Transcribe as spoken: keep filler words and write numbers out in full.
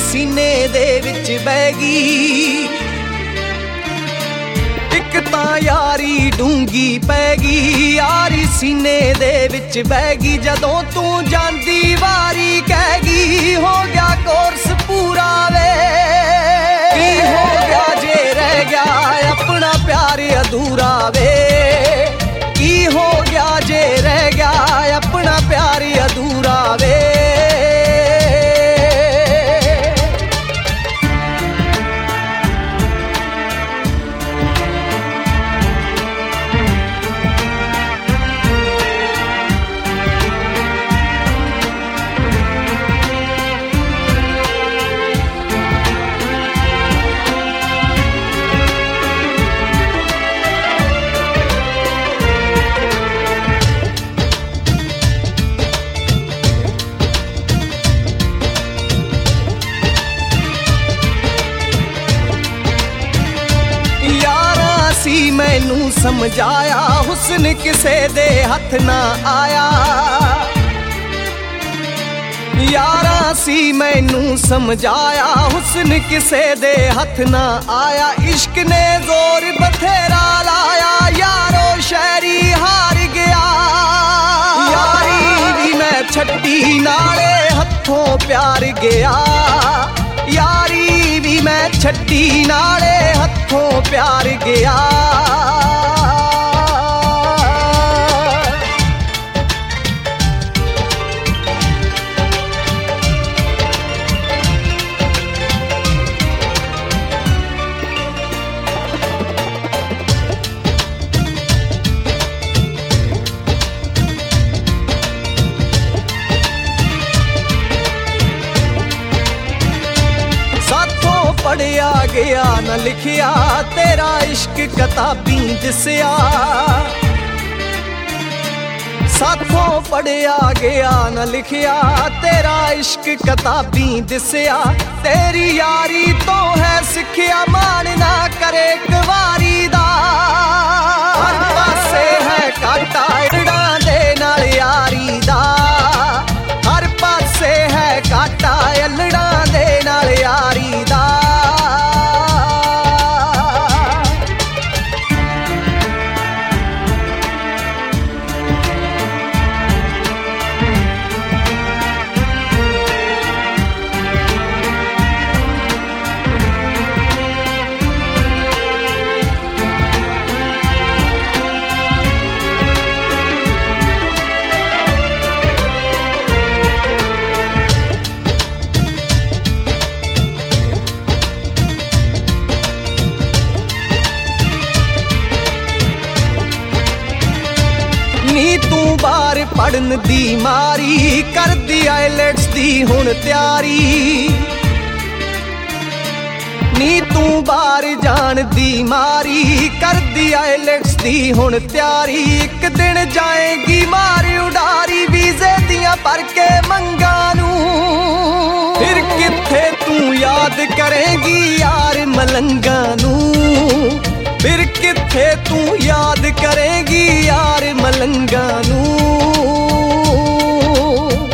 सीने दे विच बह गई। इक तां यारी डूंगी पैगी, यारी सीने दे विच बह गई। जदों तू जांदी वारी कहगी हो गया कोर्स पूरा वे, की हो गया जे रह गया अपना प्यार अधूरा वे, की हो गया जे रह गया अपना प्यार अधूरा वे। मैनू समझाया हुस्न किसे दे हथ ना आया, यारा सी मैनू समझाया हुस्न किसे दे हथ ना आया। इश्क ने जोर बथेरा लाया यारो शहरी हार गया, यारी भी मैं छड्डी नाले हथों प्यार गया, यारी भी मैं छड्डी नाले हथों प्यार गया। पढ़िया गया न लिखिया तेरा इश्क किताबी दिसिया, साथों पढ़िया गया न लिखिया तेरा इश्क किताबी दिसिया। तेरी यारी तो है सिखिया मान ना करे कवारी दा, हर पासे है काटा इड़ा दे नाल यारी दा, हर पासे है काटा अलड़ा दे नाल यारी दा। नी तू बार पढ़न दी मारी कर दी आइलेट्स दी हुण तैयारी, नी तू बार जान दी मारी कर दी आइलेट्स दी हुण तैयारी। एक दिन जाएगी मार उडारी वीजे दियां भर के मंगा नू, फिर किथे तू याद करेगी यार मलंगा नू, फिर किथे तू याद करेगी यार मलंगा नू।